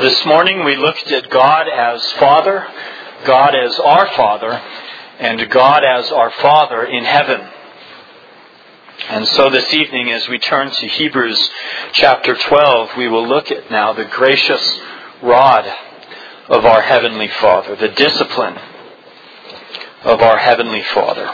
this morning we looked at God as Father, God as our Father, and God as our Father in heaven. And so this evening, as we turn to Hebrews chapter 12, we will look at now the gracious rod of our Heavenly Father, the discipline of our Heavenly Father.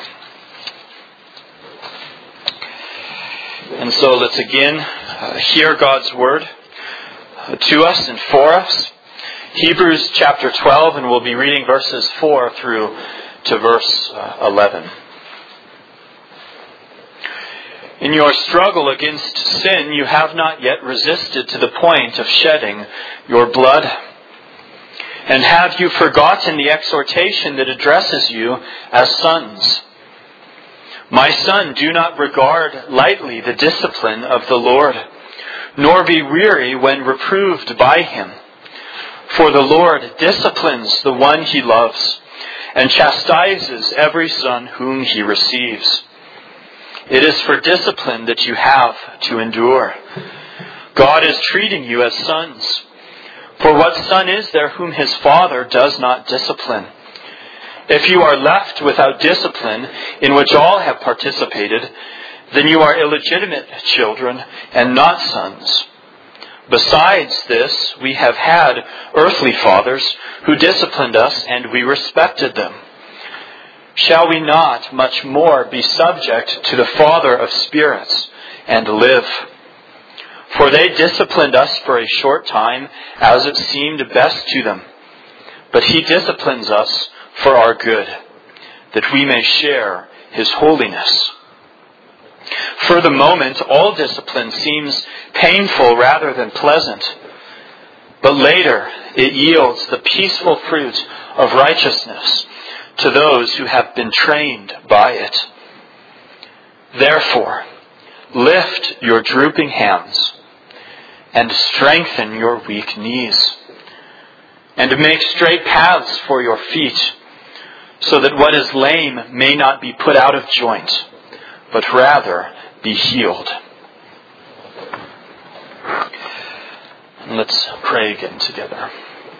And so let's again hear God's Word to us and for us. Hebrews chapter 12, and we'll be reading verses 4 through to verse 11. In your struggle against sin, you have not yet resisted to the point of shedding your blood. And have you forgotten the exhortation that addresses you as sons? My son, do not regard lightly the discipline of the Lord, nor be weary when reproved by him. For the Lord disciplines the one he loves, and chastises every son whom he receives. It is for discipline that you have to endure. God is treating you as sons. For what son is there whom his father does not discipline? If you are left without discipline, in which all have participated, then you are illegitimate children and not sons. Besides this, we have had earthly fathers who disciplined us, and we respected them. Shall we not much more be subject to the Father of spirits and live? For they disciplined us for a short time, as it seemed best to them. But he disciplines us for our good, that we may share his holiness. For the moment, all discipline seems painful rather than pleasant. But later, it yields the peaceful fruit of righteousness to those who have been trained by it. Therefore, lift your drooping hands and strengthen your weak knees, and make straight paths for your feet, so that what is lame may not be put out of joint, but rather be healed. And let's pray again together.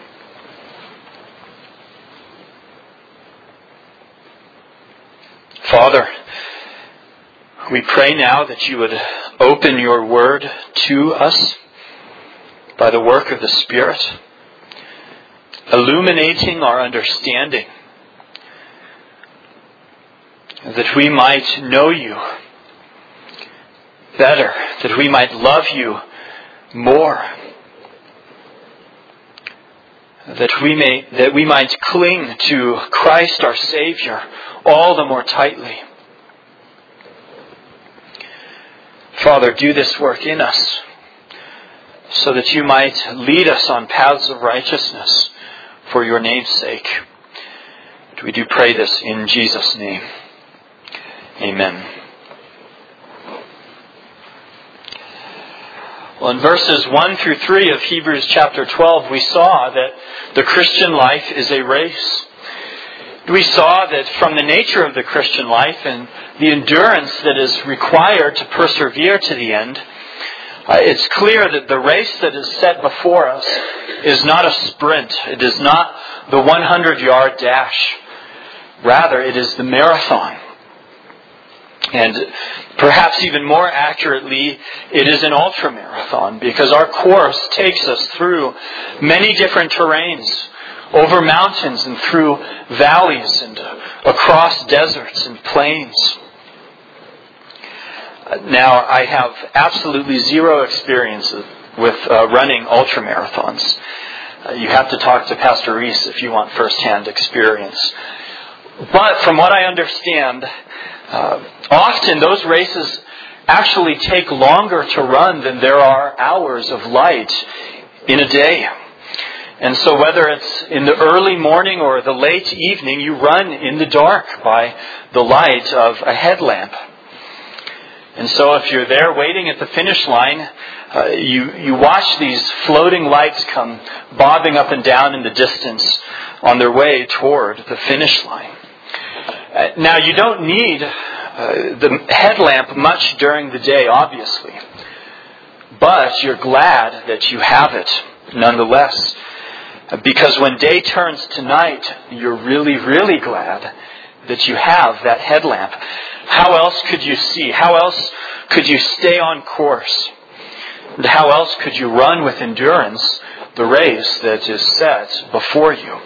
Father, we pray now that you would open your word to us by the work of the Spirit, illuminating our understanding, that we might know you better, that we might love you more, that we might cling to Christ our Savior all the more tightly. Father, do this work in us, so that you might lead us on paths of righteousness for your name's sake. We do pray this in Jesus' name. Amen. Well, in verses 1 through 3 of Hebrews chapter 12, we saw that the Christian life is a race. We saw that from the nature of the Christian life and the endurance that is required to persevere to the end, it's clear that the race that is set before us is not a sprint. It is not the 100-yard dash. Rather, it is the marathon. And perhaps even more accurately, it is an ultramarathon, because our course takes us through many different terrains, over mountains and through valleys and across deserts and plains. Now, I have absolutely zero experience with running ultramarathons. You have to talk to Pastor Reese if you want first-hand experience. But from what I understand, often those races actually take longer to run than there are hours of light in a day. And so whether it's in the early morning or the late evening, you run in the dark by the light of a headlamp. And so if you're there waiting at the finish line, you watch these floating lights come bobbing up and down in the distance on their way toward the finish line. Now, you don't need the headlamp much during the day, obviously. But you're glad that you have it nonetheless. Because when day turns to night, you're really, really glad that you have that headlamp. How else could you see? How else could you stay on course? And how else could you run with endurance the race that is set before you?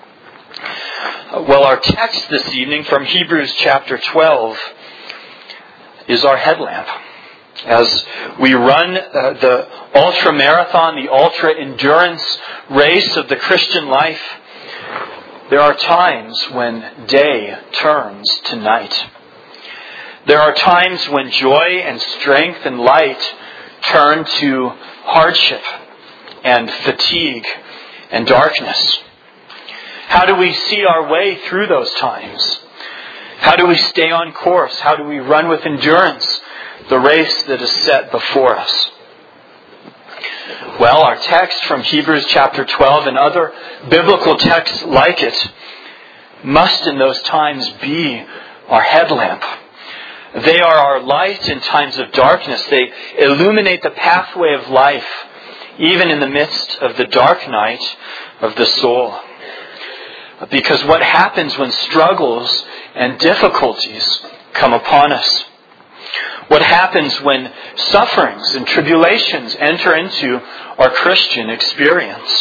Well, our text this evening from Hebrews chapter 12 is our headlamp. As we run the ultra-marathon, the ultra-endurance race of the Christian life, there are times when day turns to night. There are times when joy and strength and light turn to hardship and fatigue and darkness. How do we see our way through those times? How do we stay on course? How do we run with endurance the race that is set before us? Well, our text from Hebrews chapter 12 and other biblical texts like it must in those times be our headlamp. They are our light in times of darkness. They illuminate the pathway of life, even in the midst of the dark night of the soul. Because what happens when struggles and difficulties come upon us? What happens when sufferings and tribulations enter into our Christian experience?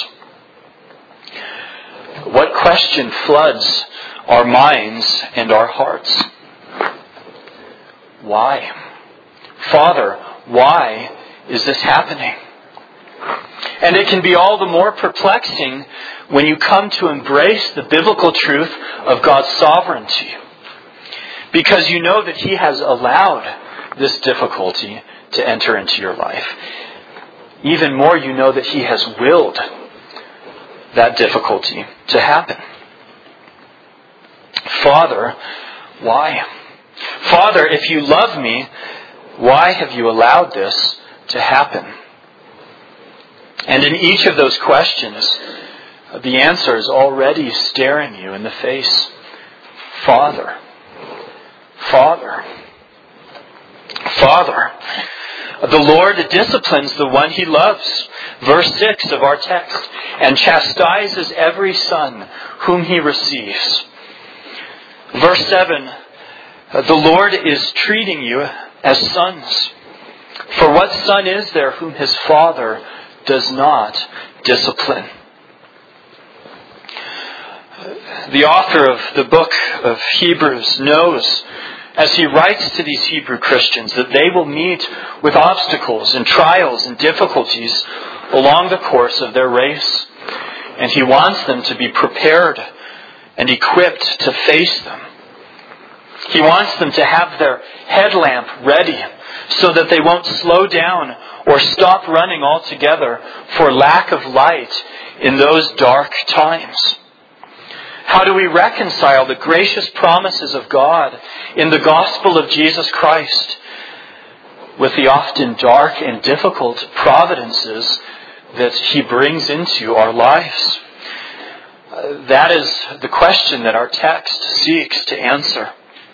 What question floods our minds and our hearts? Why? Father, why is this happening? And it can be all the more perplexing when you come to embrace the biblical truth of God's sovereignty. Because you know that He has allowed this difficulty to enter into your life. Even more, you know that He has willed that difficulty to happen. Father, why? Father, if you love me, why have you allowed this to happen? And in each of those questions, the answer is already staring you in the face. Father, Father, Father. The Lord disciplines the one He loves. Verse 6 of our text. And chastises every son whom He receives. Verse 7. The Lord is treating you as sons. For what son is there whom his father does not discipline? The author of the book of Hebrews knows, as he writes to these Hebrew Christians, that they will meet with obstacles and trials and difficulties along the course of their race. And he wants them to be prepared and equipped to face them. He wants them to have their headlamp ready so that they won't slow down or stop running altogether for lack of light in those dark times. How do we reconcile the gracious promises of God in the gospel of Jesus Christ with the often dark and difficult providences that He brings into our lives? That is the question that our text seeks to answer.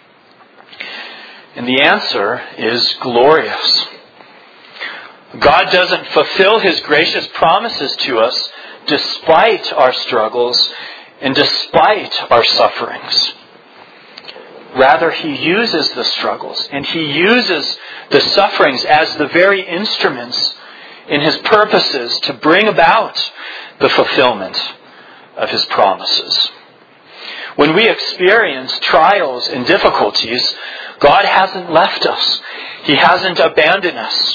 And the answer is glorious. God doesn't fulfill His gracious promises to us despite our struggles and despite our sufferings. Rather, He uses the struggles and He uses the sufferings as the very instruments in His purposes to bring about the fulfillment of His promises. When we experience trials and difficulties, God hasn't left us. He hasn't abandoned us.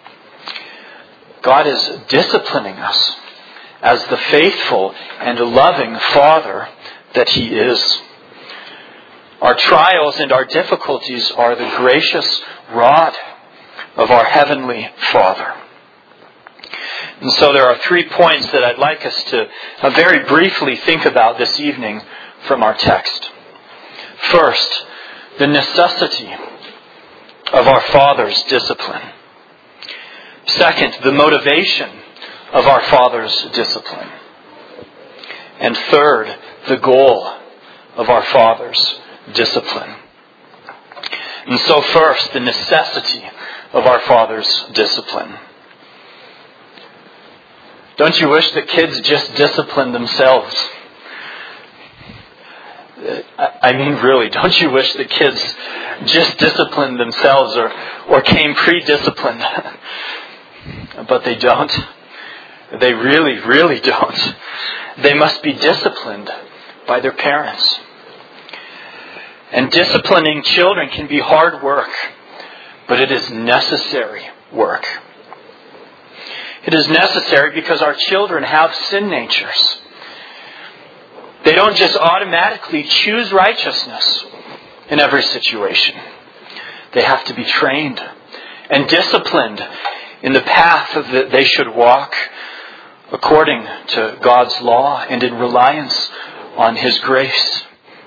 God is disciplining us as the faithful and loving Father that He is. Our trials and our difficulties are the gracious rod of our Heavenly Father. And so there are 3 points that I'd like us to very briefly think about this evening from our text. First, the necessity of our Father's discipline. Second, the motivation of our Father's discipline. And third, the goal of our Father's discipline. And so first, the necessity of our Father's discipline. Don't you wish that kids just disciplined themselves? I mean, really, don't you wish that kids just disciplined themselves or came pre-disciplined? But they don't. They really, really don't. They must be disciplined by their parents. And disciplining children can be hard work, but it is necessary work. It is necessary because our children have sin natures. They don't just automatically choose righteousness in every situation. They have to be trained and disciplined in the path that they should walk according to God's law and in reliance on His grace.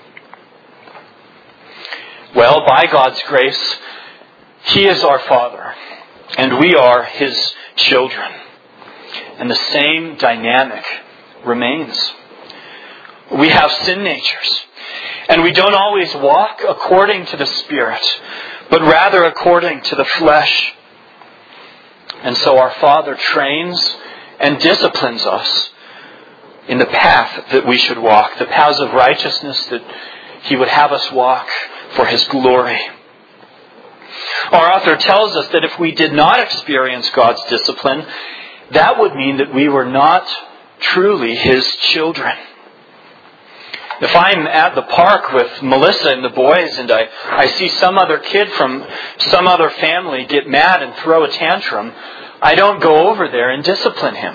Well, by God's grace, He is our Father, and we are His children. And the same dynamic remains. We have sin natures, and we don't always walk according to the Spirit, but rather according to the flesh. And so our Father trains and disciplines us in the path that we should walk, the paths of righteousness that He would have us walk for His glory. Our author tells us that if we did not experience God's discipline, that would mean that we were not truly His children. If I'm at the park with Melissa and the boys and I see some other kid from some other family get mad and throw a tantrum, I don't go over there and discipline him.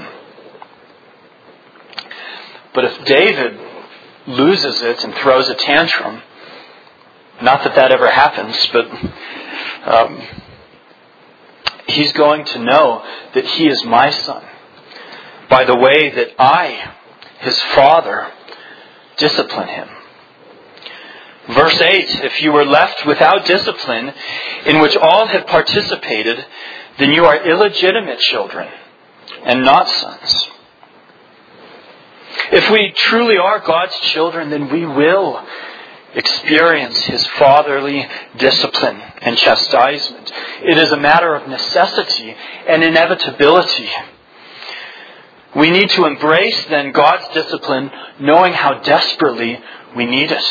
But if David loses it and throws a tantrum, not that that ever happens, but he's going to know that he is my son by the way that I, his father, discipline him. Verse 8, if you were left without discipline in which all have participated, then you are illegitimate children and not sons. If we truly are God's children, then we will experience His fatherly discipline and chastisement. It is a matter of necessity and inevitability. We need to embrace then God's discipline, knowing how desperately we need it.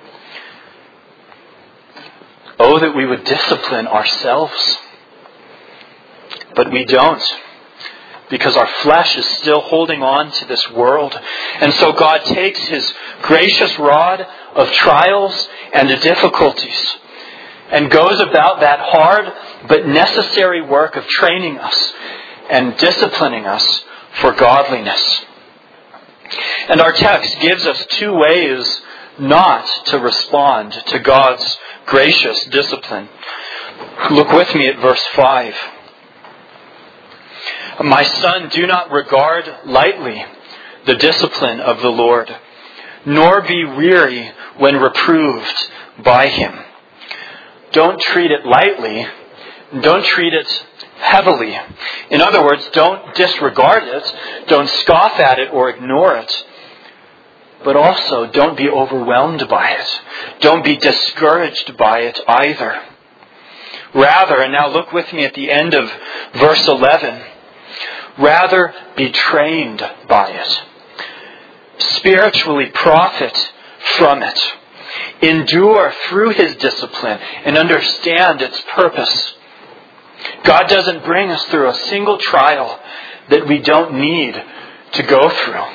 Oh, that we would discipline ourselves. But we don't, because our flesh is still holding on to this world. And so God takes His gracious rod of trials and difficulties and goes about that hard but necessary work of training us and disciplining us for godliness. And our text gives us two ways not to respond to God's gracious discipline. Look with me at verse 5. My son, do not regard lightly the discipline of the Lord, nor be weary when reproved by Him. Don't treat it lightly. Don't treat it heavily. In other words, don't disregard it. Don't scoff at it or ignore it. But also, don't be overwhelmed by it. Don't be discouraged by it either. Rather, and now look with me at the end of verse 11, rather be trained by it. Spiritually profit from it. Endure through His discipline and understand its purpose. God doesn't bring us through a single trial that we don't need to go through.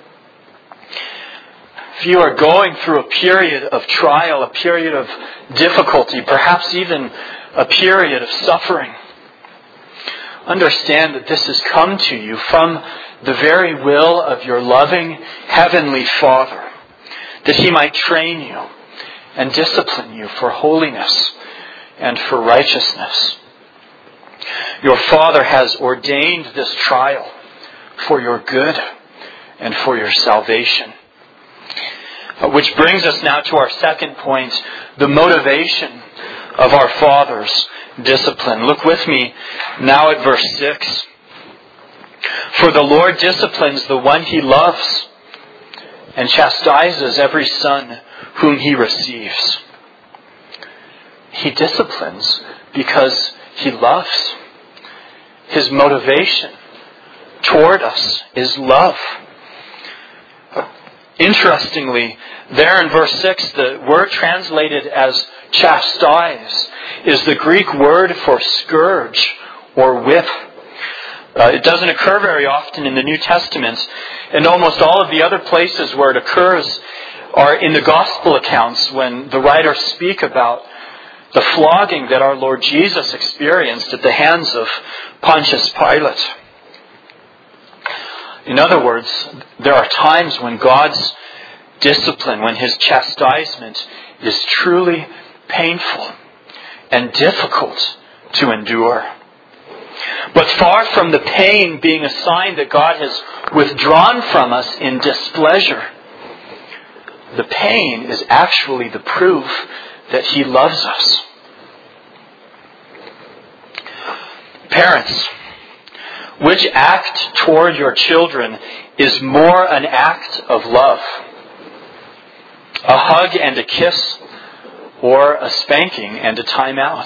If you are going through a period of trial, a period of difficulty, perhaps even a period of suffering, understand that this has come to you from the very will of your loving Heavenly Father, that He might train you and discipline you for holiness and for righteousness. Your Father has ordained this trial for your good and for your salvation. Which brings us now to our second point, the motivation of our Father's discipline. Look with me now at verse 6. For the Lord disciplines the one He loves and chastises every son whom He receives. He disciplines because He loves. His motivation toward us is love. Interestingly, there in verse 6, the word translated as chastise is the Greek word for scourge or whip. It doesn't occur very often in the New Testament, and almost all of the other places where it occurs are in the gospel accounts when the writers speak about the flogging that our Lord Jesus experienced at the hands of Pontius Pilate. In other words, there are times when God's discipline, when His chastisement is truly painful and difficult to endure. But far from the pain being a sign that God has withdrawn from us in displeasure, the pain is actually the proof that He loves us. Parents, which act toward your children is more an act of love? A hug and a kiss, or a spanking and a timeout?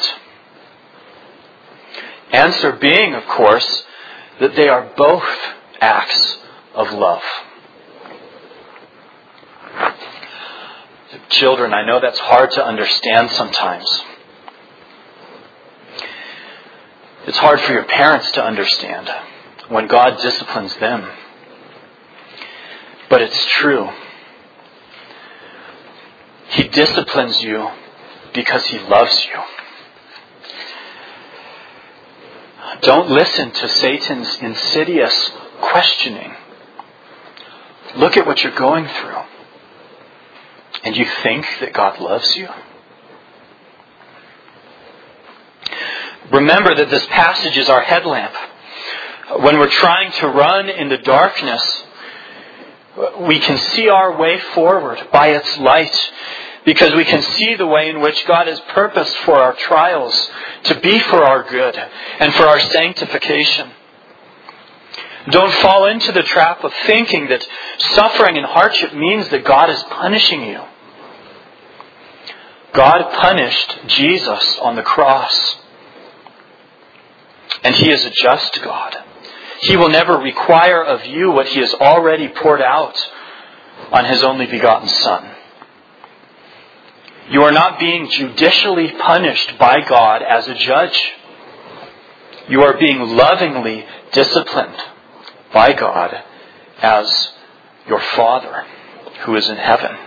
Answer being, of course, that they are both acts of love. Children, I know that's hard to understand sometimes. It's hard for your parents to understand when God disciplines them. But it's true. He disciplines you because He loves you. Don't listen to Satan's insidious questioning. Look at what you're going through. And you think that God loves you? Remember that this passage is our headlamp. When we're trying to run in the darkness, we can see our way forward by its light, because we can see the way in which God has purposed for our trials to be for our good and for our sanctification. Don't fall into the trap of thinking that suffering and hardship means that God is punishing you. God punished Jesus on the cross. And He is a just God. He will never require of you what He has already poured out on His only begotten Son. You are not being judicially punished by God as a judge. You are being lovingly disciplined by God as your Father who is in heaven.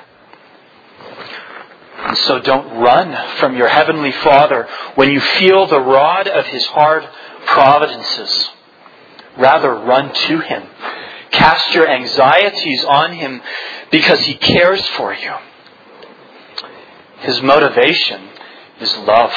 And so don't run from your Heavenly Father when you feel the rod of His hard providences. Rather, run to Him. Cast your anxieties on Him because He cares for you. His motivation is love.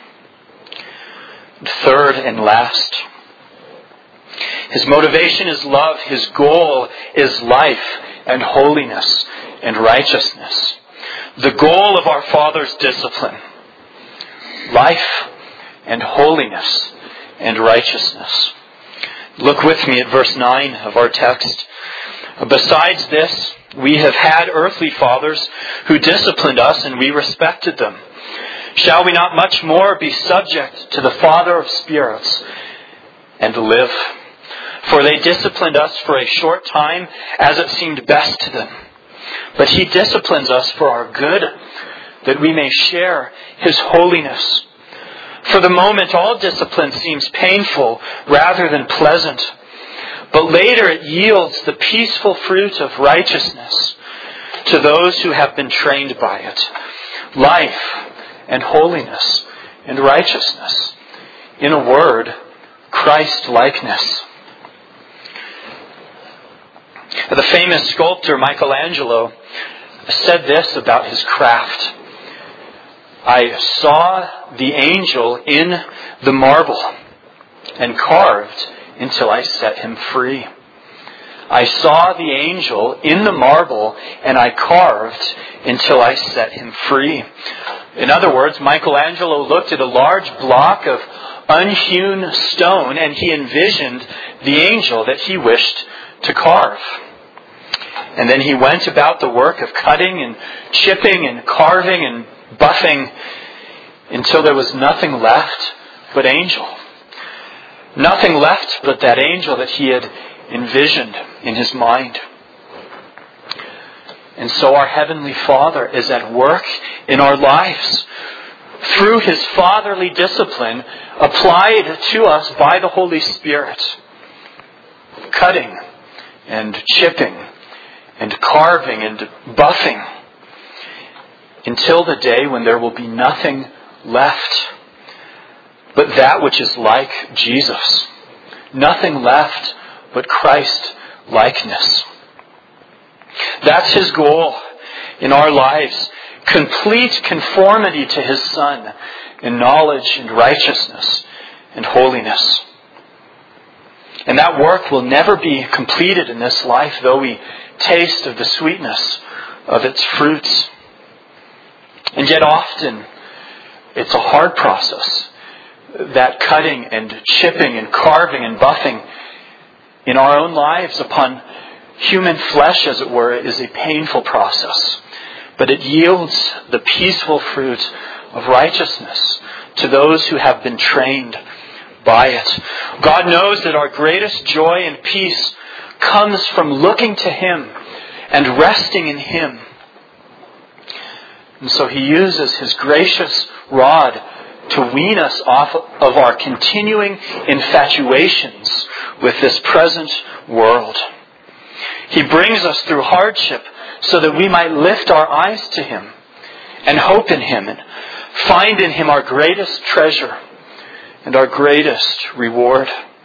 Third and last, His motivation is love. His goal is life and holiness and righteousness. The goal of our Father's discipline, life and holiness and righteousness. Look with me at verse 9 of our text. Besides this, we have had earthly fathers who disciplined us, and we respected them. Shall we not much more be subject to the Father of spirits and live? For they disciplined us for a short time as it seemed best to them. But He disciplines us for our good, that we may share His holiness. For the moment, all discipline seems painful rather than pleasant. But later it yields the peaceful fruit of righteousness to those who have been trained by it. Life and holiness and righteousness. In a word, Christ-likeness. The famous sculptor Michelangelo said this about his craft. I saw the angel in the marble and carved until I set him free. I saw the angel in the marble and I carved until I set him free. In other words, Michelangelo looked at a large block of unhewn stone and he envisioned the angel that he wished to carve. And then he went about the work of cutting and chipping and carving and buffing until there was nothing left but angel. Nothing left but that angel that he had envisioned in his mind. And so our Heavenly Father is at work in our lives through his fatherly discipline applied to us by the Holy Spirit, cutting and chipping and carving and buffing until the day when there will be nothing left but that which is like Jesus. Nothing left but Christ likeness. That's his goal in our lives. Complete conformity to his Son in knowledge and righteousness and holiness. And that work will never be completed in this life, though we taste of the sweetness of its fruits. And yet often it's a hard process. That cutting and chipping and carving and buffing in our own lives upon human flesh, as it were, is a painful process. But it yields the peaceful fruit of righteousness to those who have been trained by it. God knows that our greatest joy and peace comes from looking to him and resting in him. And so he uses his gracious rod to wean us off of our continuing infatuations with this present world. He brings us through hardship so that we might lift our eyes to him and hope in him and find in him our greatest treasure and our greatest reward.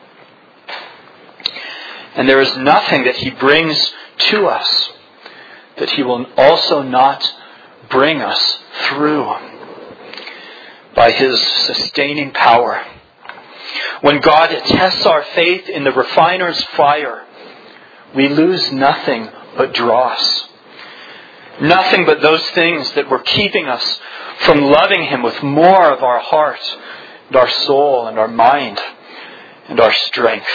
And there is nothing that he brings to us that he will also not bring us through by his sustaining power. When God tests our faith in the refiner's fire, we lose nothing but dross. Nothing but those things that were keeping us from loving him with more of our heart and our soul and our mind and our strength.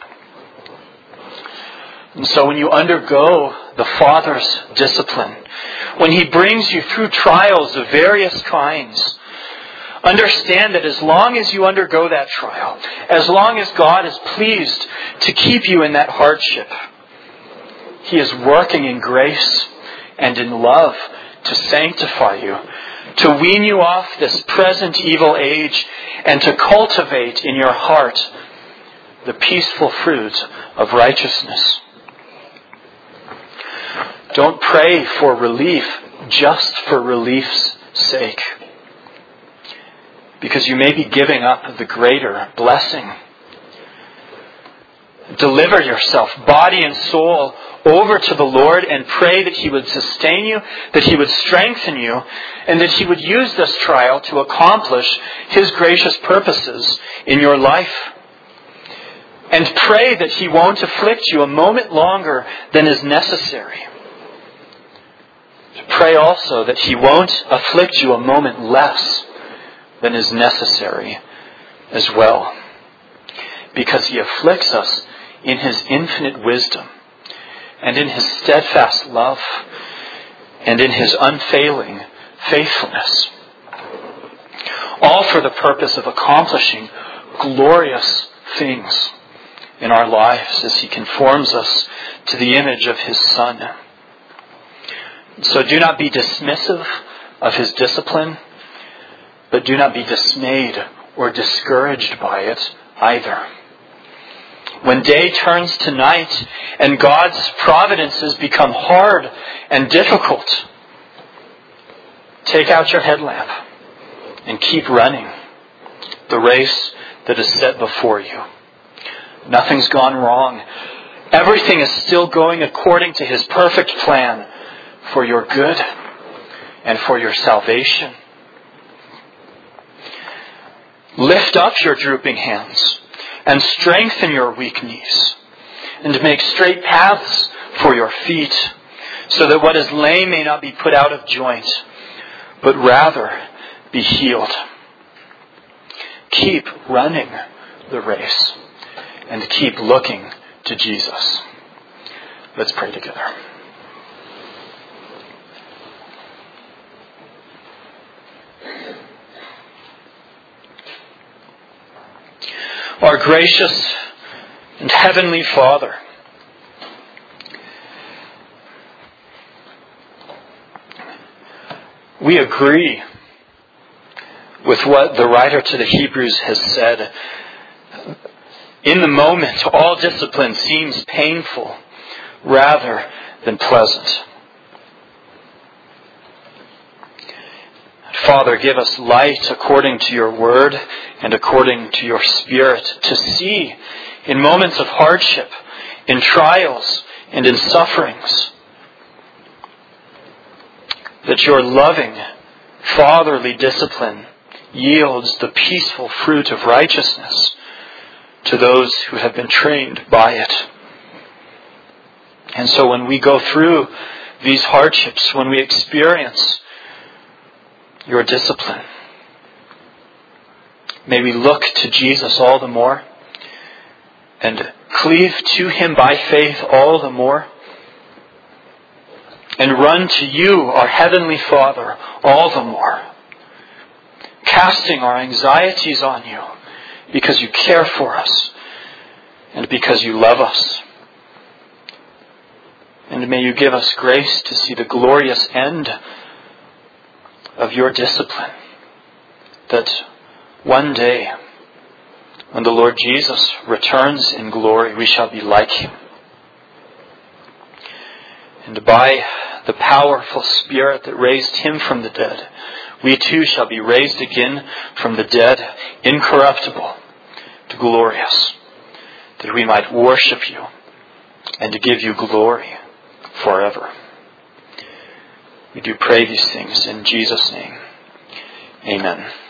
And so when you undergo the Father's discipline, when he brings you through trials of various kinds, understand that as long as you undergo that trial, as long as God is pleased to keep you in that hardship, he is working in grace and in love to sanctify you, to wean you off this present evil age, and to cultivate in your heart the peaceful fruit of righteousness. Don't pray for relief just for relief's sake, because you may be giving up the greater blessing. Deliver yourself, body and soul, over to the Lord and pray that he would sustain you, that he would strengthen you, and that he would use this trial to accomplish his gracious purposes in your life. And pray that he won't afflict you a moment longer than is necessary. Pray also that he won't afflict you a moment less than is necessary as well, because he afflicts us in his infinite wisdom and in his steadfast love and in his unfailing faithfulness, all for the purpose of accomplishing glorious things in our lives as he conforms us to the image of his Son. So do not be dismissive of his discipline, but do not be dismayed or discouraged by it either. When day turns to night and God's providences become hard and difficult, take out your headlamp and keep running the race that is set before you. Nothing's gone wrong. Everything is still going according to his perfect plan for your good and for your salvation. Lift up your drooping hands and strengthen your weak knees, and make straight paths for your feet, so that what is lame may not be put out of joint, but rather be healed. Keep running the race and keep looking to Jesus. Let's pray together. Our gracious and heavenly Father, we agree with what the writer to the Hebrews has said. In the moment, all discipline seems painful rather than pleasant. Father, give us light according to your word and according to your Spirit to see in moments of hardship, in trials, and in sufferings that your loving, fatherly discipline yields the peaceful fruit of righteousness to those who have been trained by it. And so when we go through these hardships, when we experience your discipline, may we look to Jesus all the more and cleave to him by faith all the more, and run to you, our Heavenly Father, all the more, casting our anxieties on you because you care for us and because you love us. And may you give us grace to see the glorious end of your discipline, that one day, when the Lord Jesus returns in glory, we shall be like him. And by the powerful Spirit that raised him from the dead, we too shall be raised again from the dead, incorruptible, to glorious, that we might worship you and to give you glory forever. We do pray these things in Jesus' name. Amen.